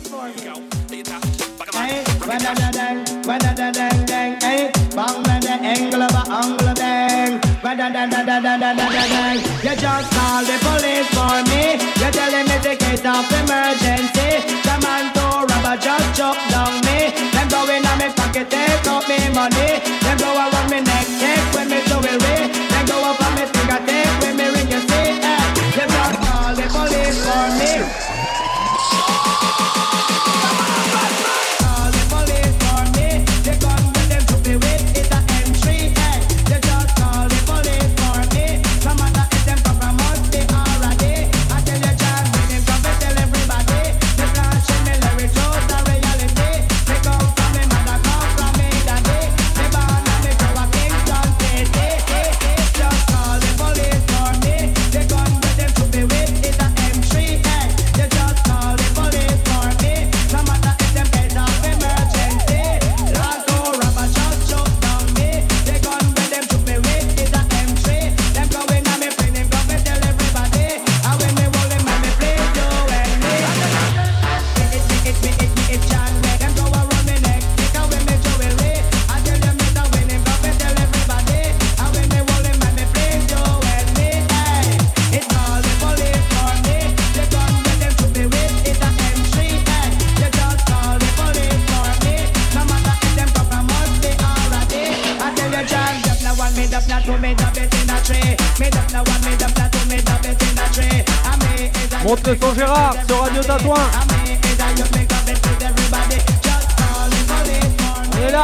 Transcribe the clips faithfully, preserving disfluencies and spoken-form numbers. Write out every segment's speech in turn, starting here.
for me. Hey, wada da dang, wada da dang dang, hey, bang da da angle of a angle bang, wada da da da da da da da dang. You just call the police for me. You telling me to get off emergency. Come on to rob a just chop down me. Them go in on me pocket, take out me money. Them go around me neck, take when me jewelry. Them go up on me finger, take when me ring. You see, eh? You just call the police for me. Monte le son Gérard sur Radio Tatouin. On est là.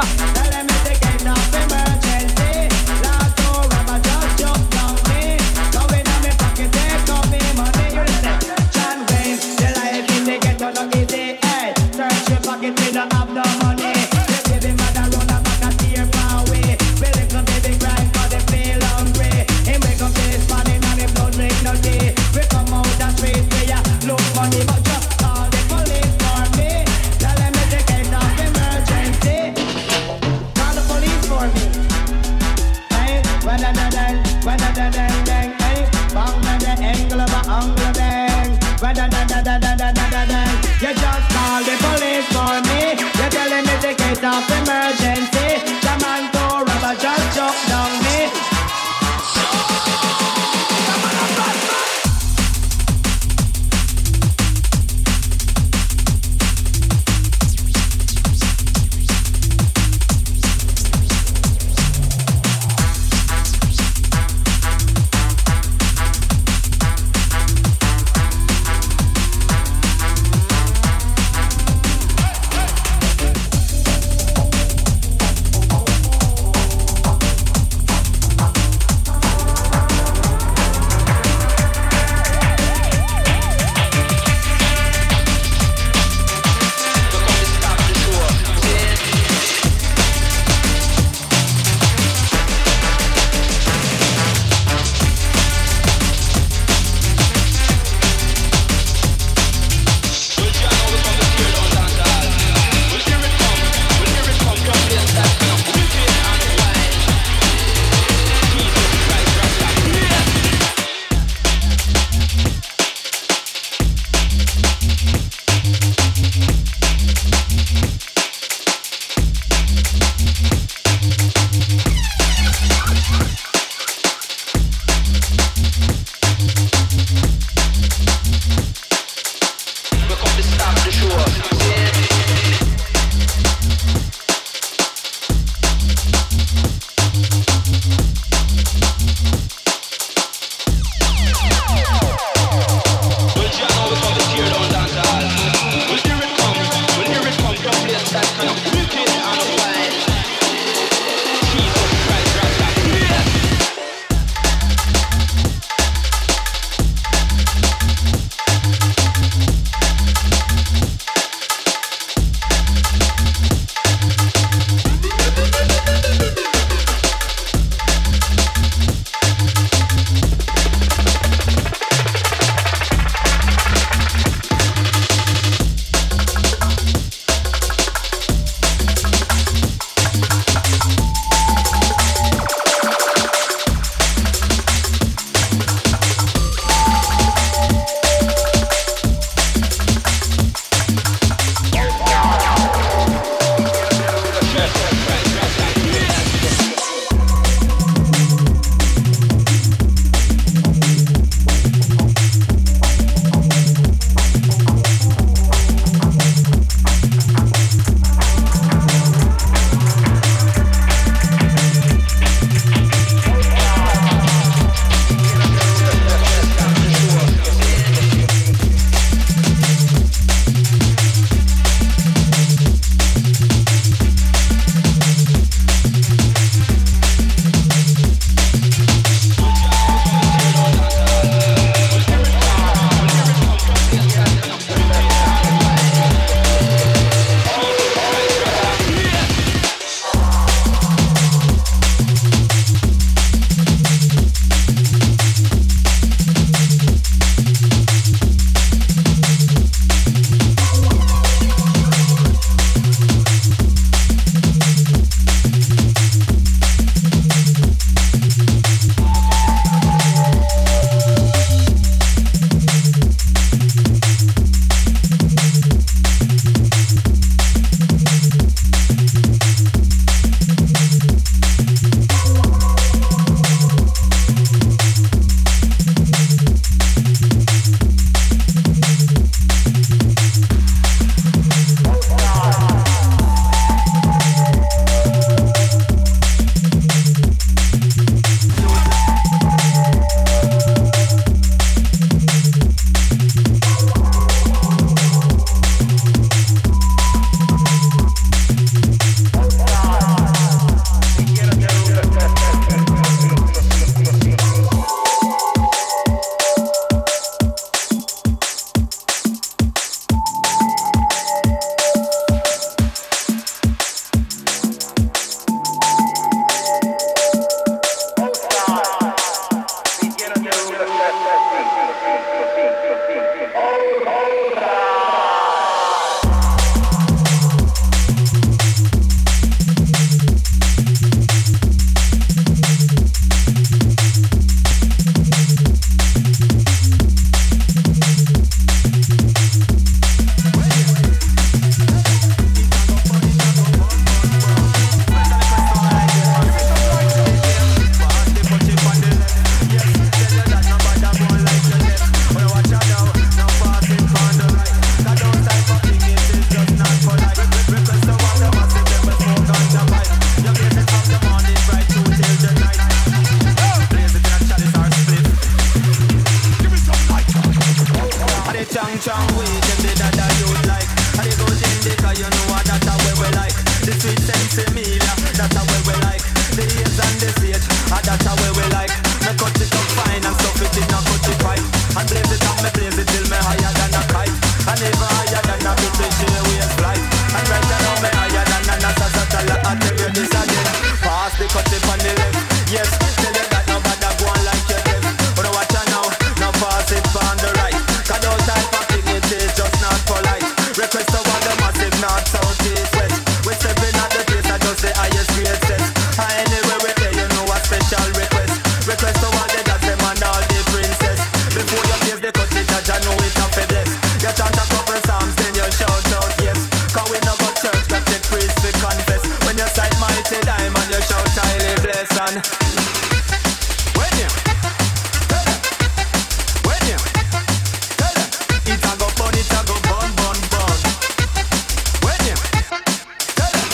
similar. That's how we like the years and the stage. And that's how we like. Me cut it up fine and stuff it in a cut it pipe. And blaze it up, me blaze it till me higher than a kite. And even higher than a British Airways flight. And right now me higher than a NASA satellite. I tell you this again. Pass the cut it on the left. Yes, tell you that nobody go on like you left. But watch out now, now pass it on the right. Cause those type of thing it is just not polite. Request to all the massive north, south, east, west. We stepping at the place I just the highest grade test. And anywhere we there you know a special request. Request to all the dads them and all the princess. Before you face the cut it I know it a bless. You chant a couple psalms then you shout out yes. Cause we no go church that take priest to confess. When you sight mighty diamond you shout highly blessed. And when you tell them, when you tell them, it a go burn, it a go burn, burn, burn. When you tell them.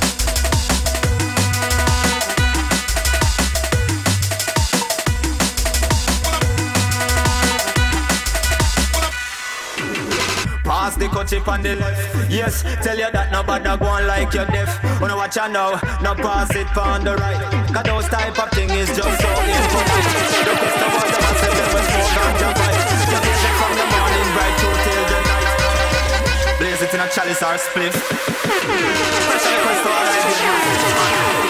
Pass the cut chip on the left. Yes, tell you that nobody go on like you're deaf. Wanna watch you now, now pass it on the right. Cause those type of thing is just so impolite. The customer the massive never smoke ganja pipe. You blaze it from the morning bright through till the night. Blaze it in a chalice or spliff. Pressure the crystal all I do.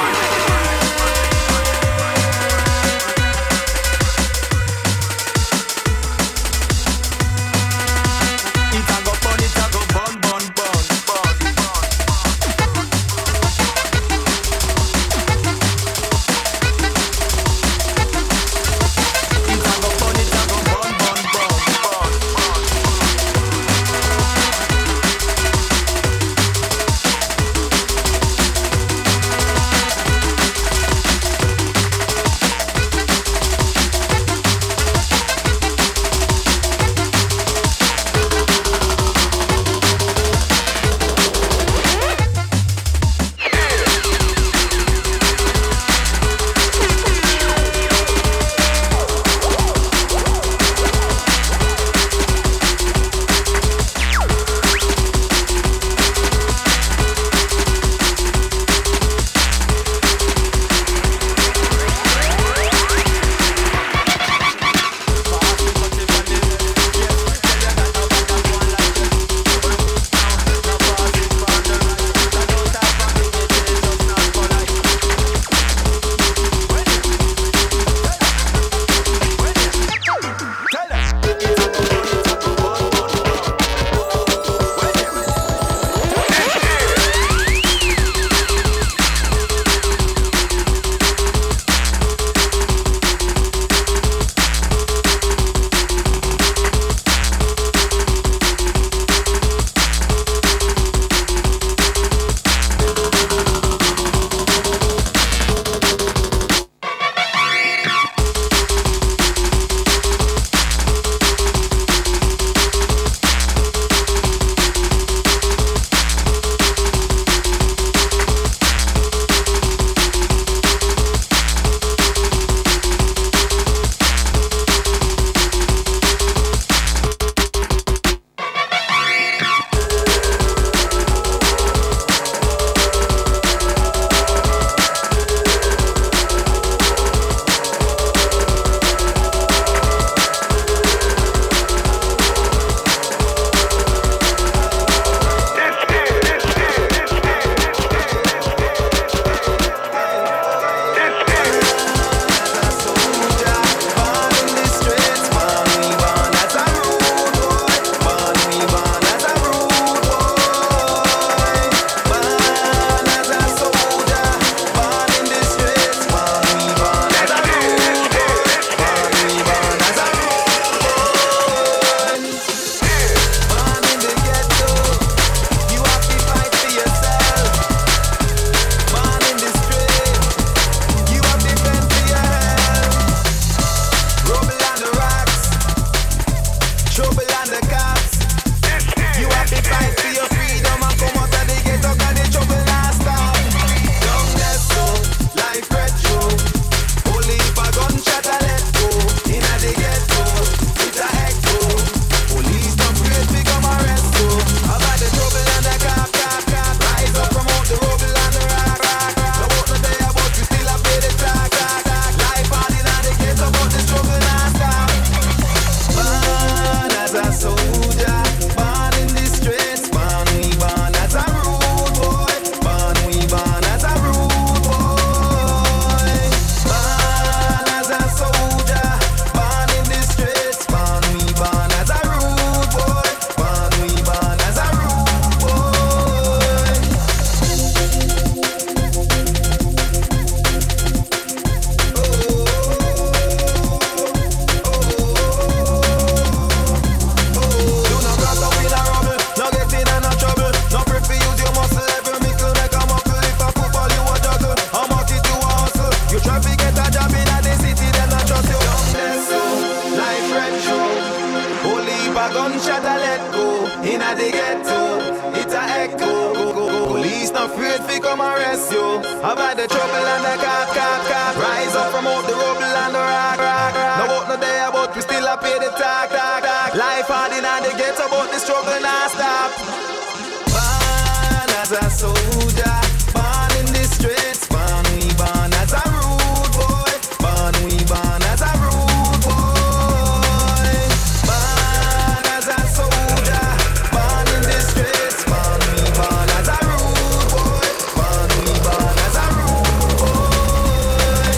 come and rescue. Avoid the trouble and the cop, cop, cop. Rise up from out the rubble and the rock, rock, rock. No out no day, but we still a pay the talk, talk, talk. Life hard in the ghetto, but the struggle not stop. Born as a soldier, born in the streets, born we born as a rude boy, born we born as a rude boy. Born as a soldier, born in the streets, born we born as a rude boy, born we born as a rude boy.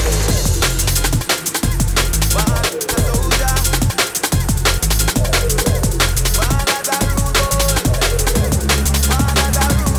Born as a soldier, born as a rude boy, born as a rude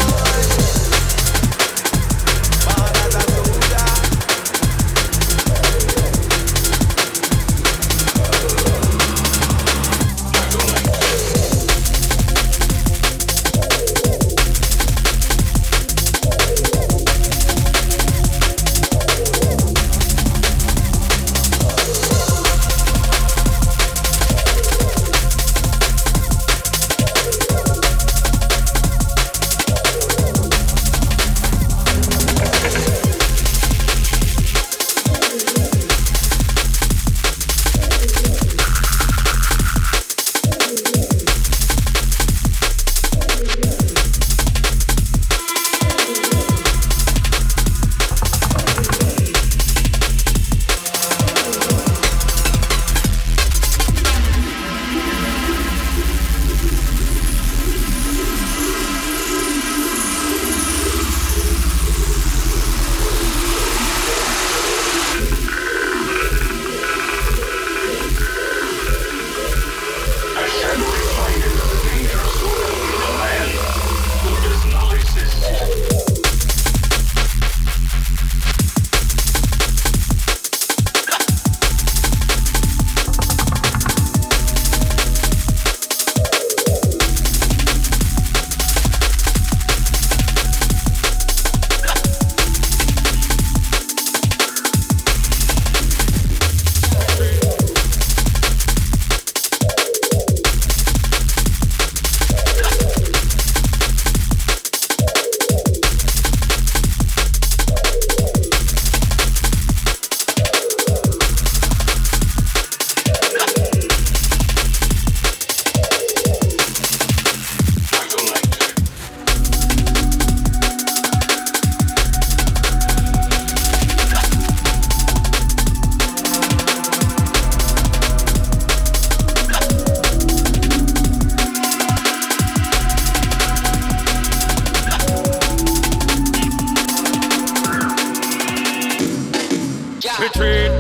Retreat,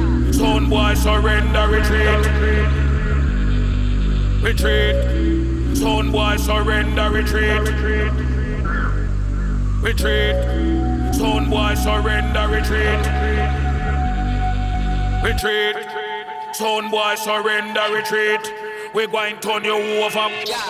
son boy surrender, retreat. Retreat, son boy surrender, retreat. Retreat, son boy surrender, retreat. Retreat, son boy surrender, retreat. We're going to turn you over.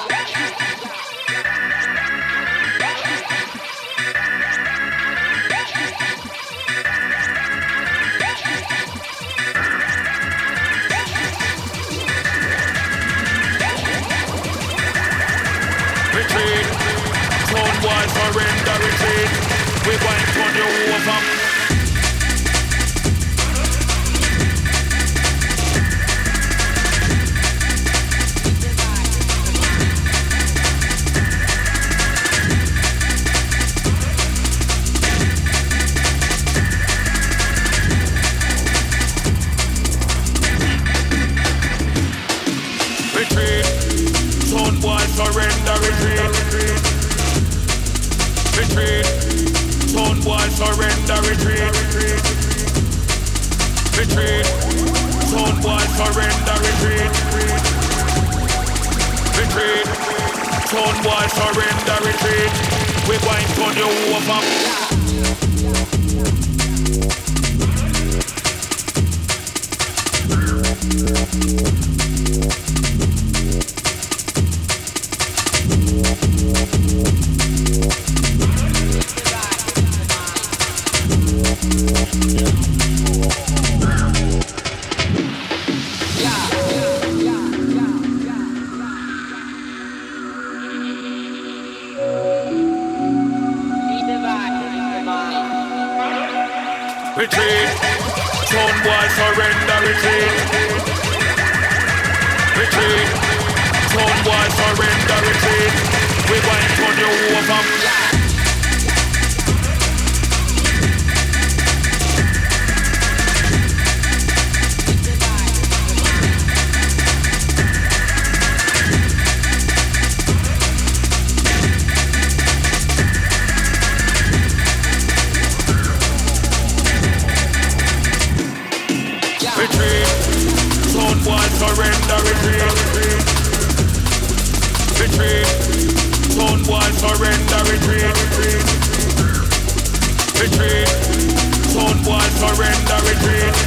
Retreat, son boy surrender, retreat. We're going to turn you over. Retreat, son boy surrender, retreat. Retreat, son boy surrender, retreat. Retreat, son boy surrender, retreat. Retreat, son boy surrender, retreat. We're going to turn you over. retreat. Son boy surrender, retreat. Retreat. Son boy surrender, retreat. We going to turn you over. Surrender, retreat. Retreat. Stone wall, surrender, retreat. Retreat. Stone wall, surrender, retreat.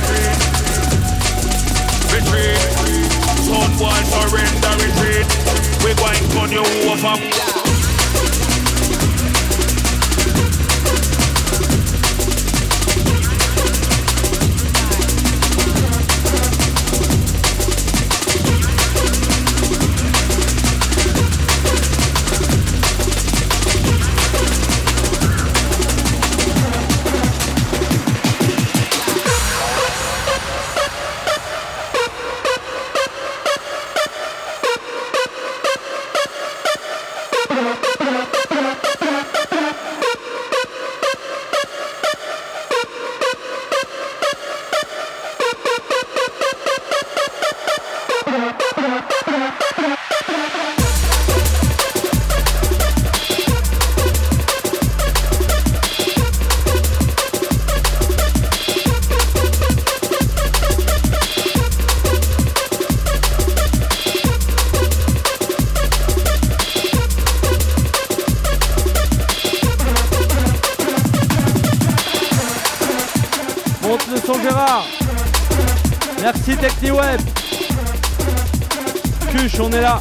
Retreat. Stone wall, surrender, retreat. We going to turn you over. Merci TechniWeb. Cuche, on est là.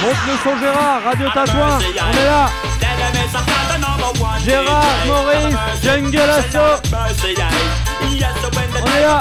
Monte le son Gérard, Radio Tatouin, on est là. Gérard, Maurice, Jungle Asso. On est là.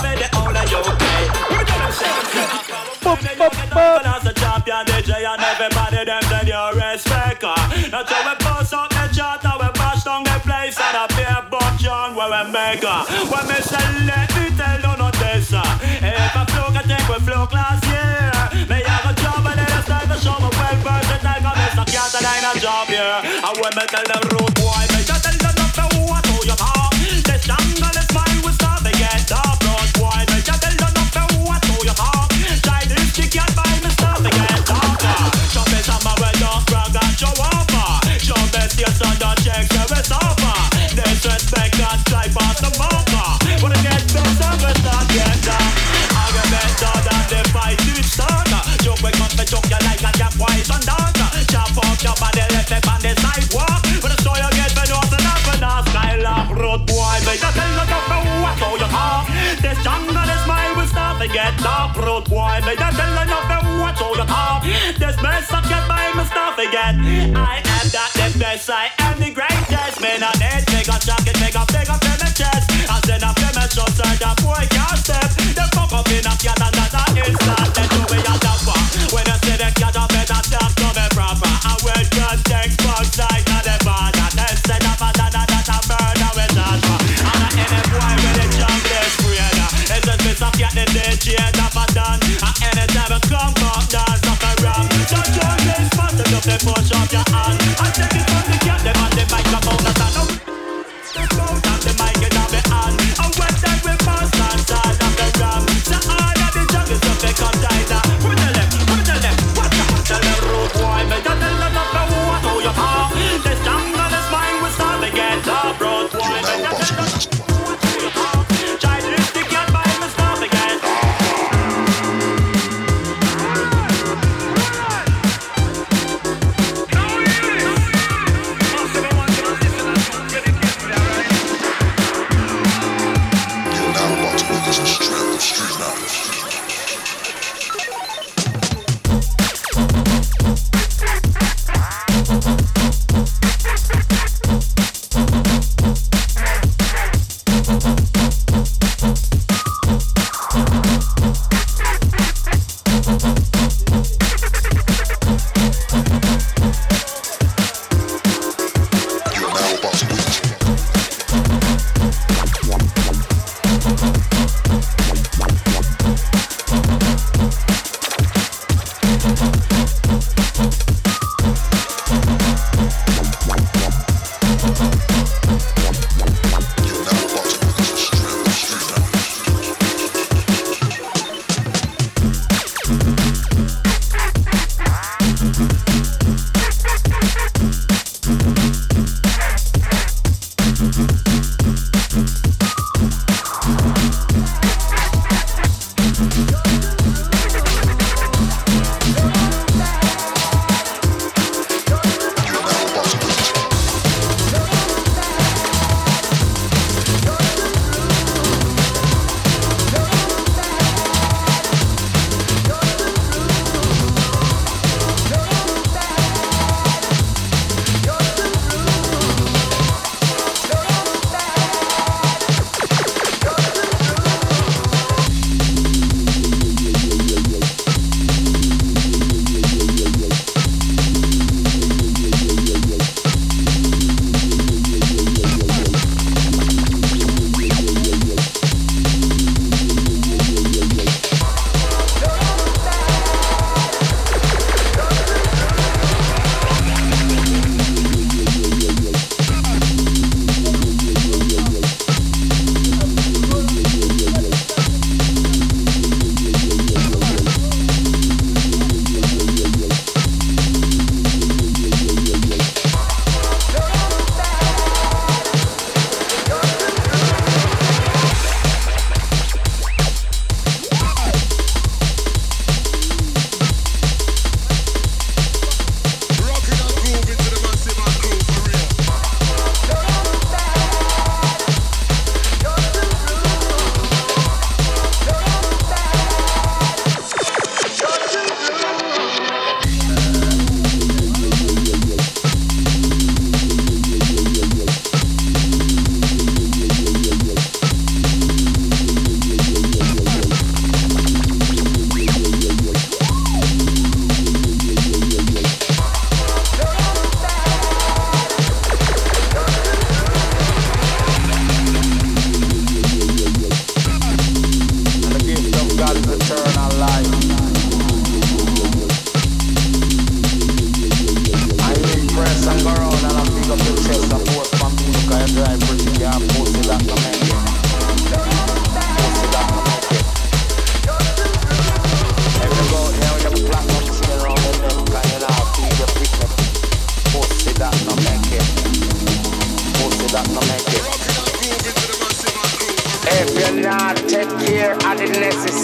Pop, pop, pop. As a champion D J and everybody them send your respect. Now till we post up the chart and we bash down the place and a beer bunch on where we make. When me say let me tell you no this. If I flow I think we flow last year. Me have a job and then it's time to show me well versatile. Cause Mister Cat and I ain't a job here. And when me tell them road boy, me just tell them not to what to you talk. This jungle is mine, we start to get up. Road boy, me just tell them not to what to you talk. Try this chick can't buy me stuff to get darker. Show me some of well don't brag and show over. Show best your son don't check so it's over. Disrespect and try past the marker. Wanna get better, we start get down. I get better than the fight to start. Joke we come to joke you like a cap wise and dark. Chop off your body left left on the sidewalk. When the story you get me north and up and down Skylark road boy. But just tell you to what so you talk. This jungle is mine, we start to get dark road boy. But just tell you to what so you talk. This mess I can't buy my stuff again. I am that the best, I am the greatest. Man on it, make a jacket, make a big up in the chest. I send a famous show, sir, that boy can't step. The fuck up in a cat and that's an instant. Then you be a dapper. When I say the cat up in a step, to be proper. I will just take fuck side of the border. Then send up a dada that a murder with Joshua. And I any boy with the jungle is freer. It's just Mister Cat in the chair that I done. And anytime I come up, dance up and run. So jungle is faster up the push up your hand. I take it from the cat, them on the microphone and stand up. Out the mic and on the hand. I went there with fast and side of the ram. So all of the jungle stuff they come tighter. Put the left, put the left, watch out. Tell the road boy, me just tell them not to what to you talk. This jungle is mine, we start to get up. Road boy, me just tell them not to what to you talk. Try this to get by, me start to get up.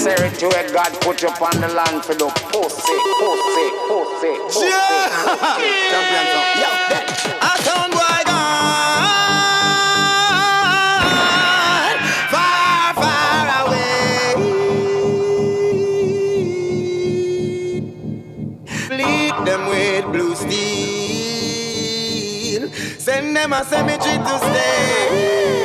necessary to a God put you on the land for the pussy, pussy, pussy, pussy. Yeah. Champion song. Yo, then. I sound boy gone far, far away. Bleed them with blue steel. Send them a cemetery to stay.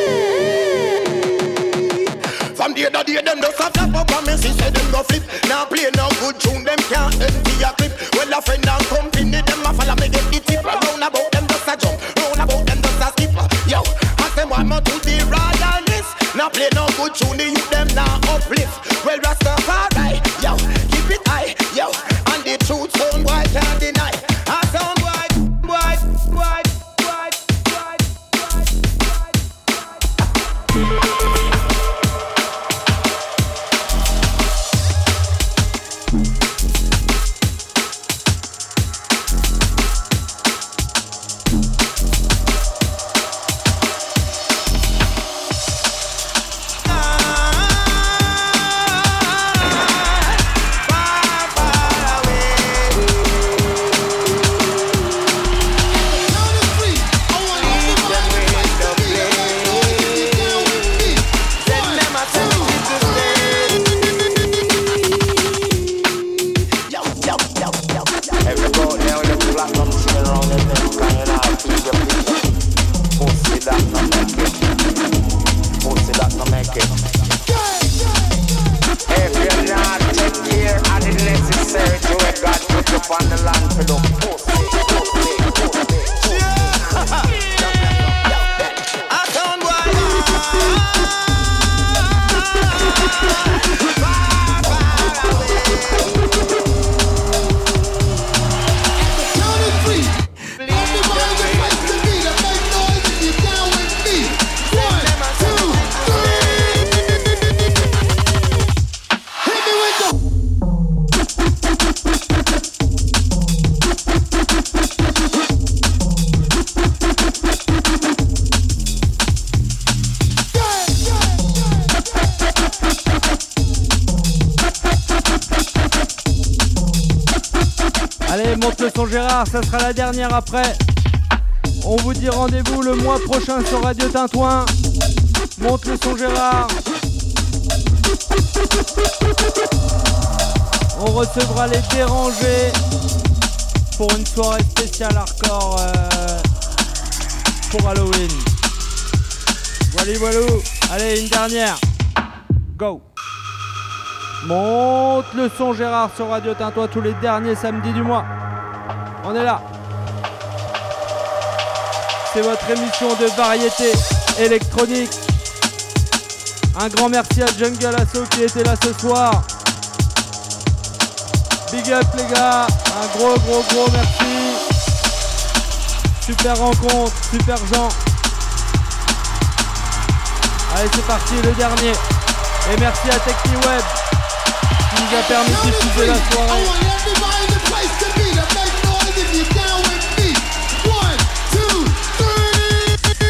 From day to day, them just a flap up and me see say them go flip. Now play no good tune, them can't empty a clip. Well a friend and company, them a follow me get the tip. Round about them just a jump, round about them just a skip. Yo, ask them what more to the rather this. Now play no good tune, the youth them now uplift. Well Rastafari, yo, keep it high, yo, and the truth sound boy can't deny. I sound boy, boy, boy, boy, boy, boy, boy. Gérard, ça sera la dernière après. On vous dit rendez-vous le mois prochain sur Radio Tintouin. Monte le son Gérard. On recevra les dérangés pour une soirée spéciale hardcore euh, pour Halloween. Voilà, voilà. Allez, une dernière. Go. Monte le son Gérard sur Radio Tintouin tous les derniers samedis du mois. On est là. C'est votre émission de variété électronique. Un grand merci à Jungle Asso qui était là ce soir. Big up les gars. Un gros gros gros merci. Super rencontre, super gens. Allez c'est parti le dernier. Et merci à TechniWeb qui nous a permis de diffuser la soirée. You down with me? One, two, three.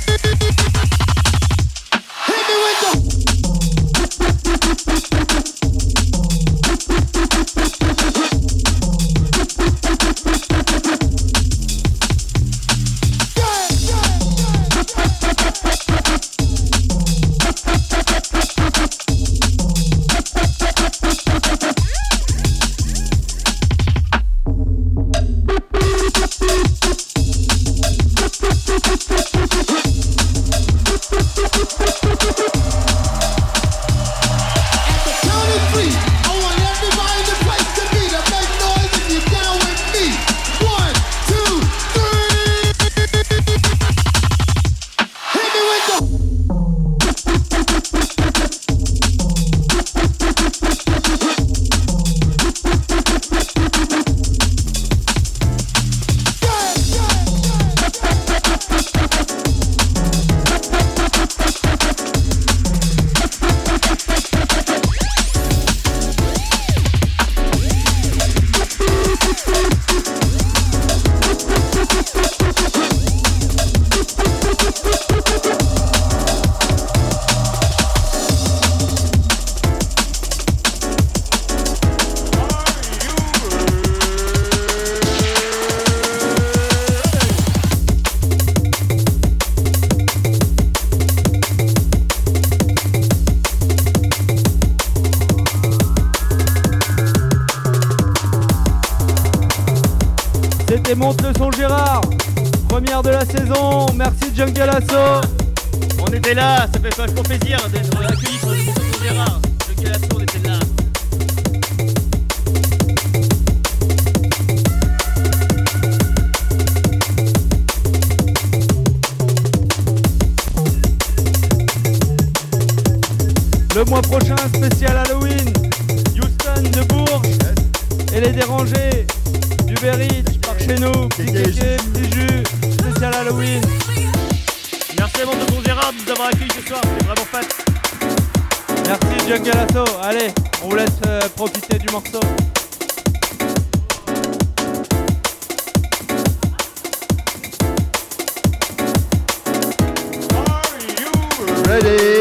Hit me with the. C'était Monte le son Gérard, première de la saison. Merci Jungle Asso. On était là, ça fait vachement plaisir d'être accueillis sur le Monte le son Gérard. Jungle Asso, on était là. Le mois prochain, spécial Halloween, Houston de Bourges et les dérangés du Berry par chez nous, petit kéké, petit jus, spécial Halloween. Merci à mon tonton Gérard de nous avoir accueillis ce soir, c'est vraiment fat. Merci Jungle Asso, allez, on vous laisse euh, profiter du morceau. Ready?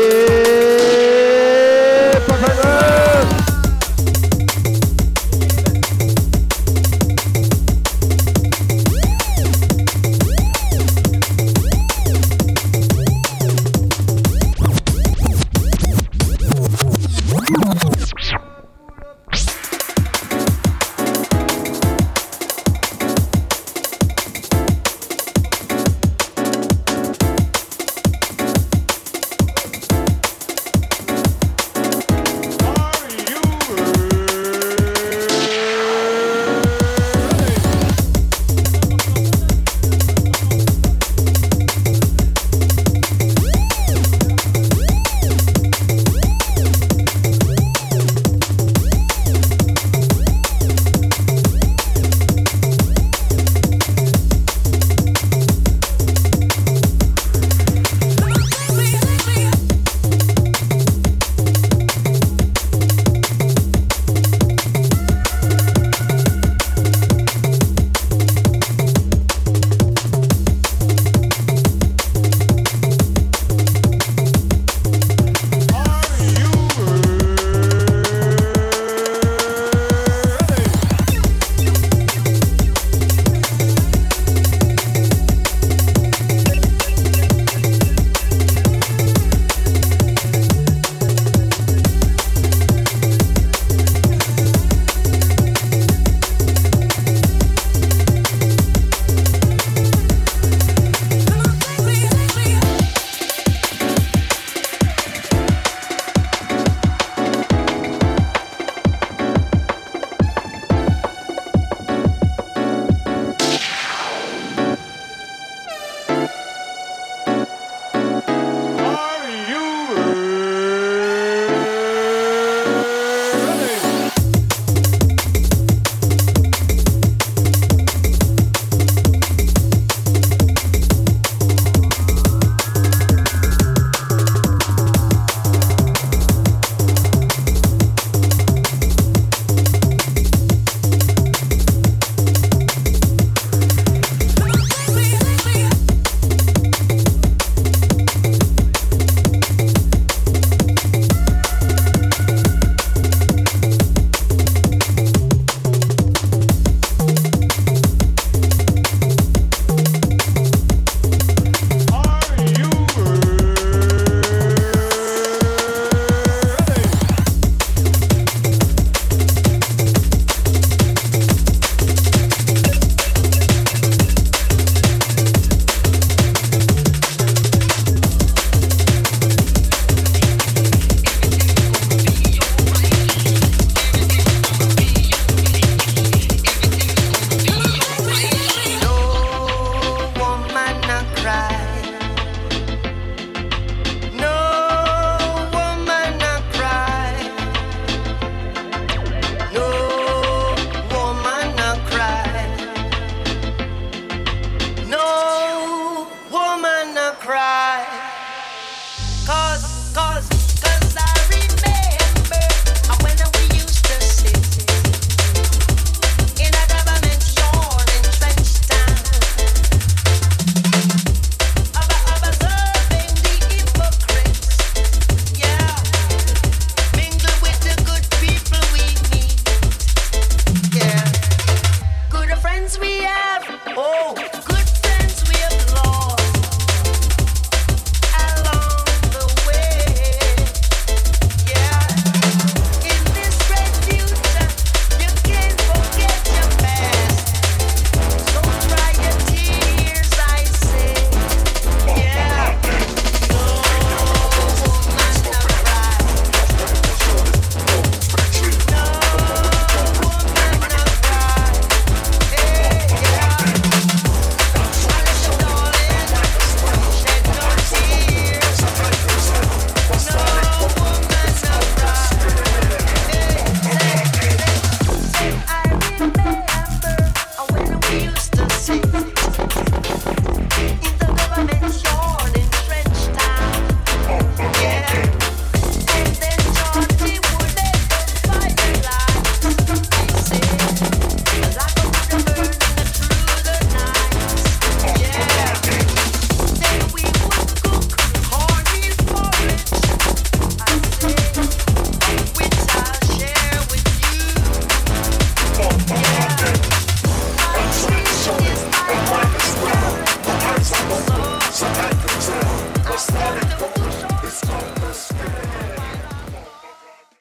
we have. Oh.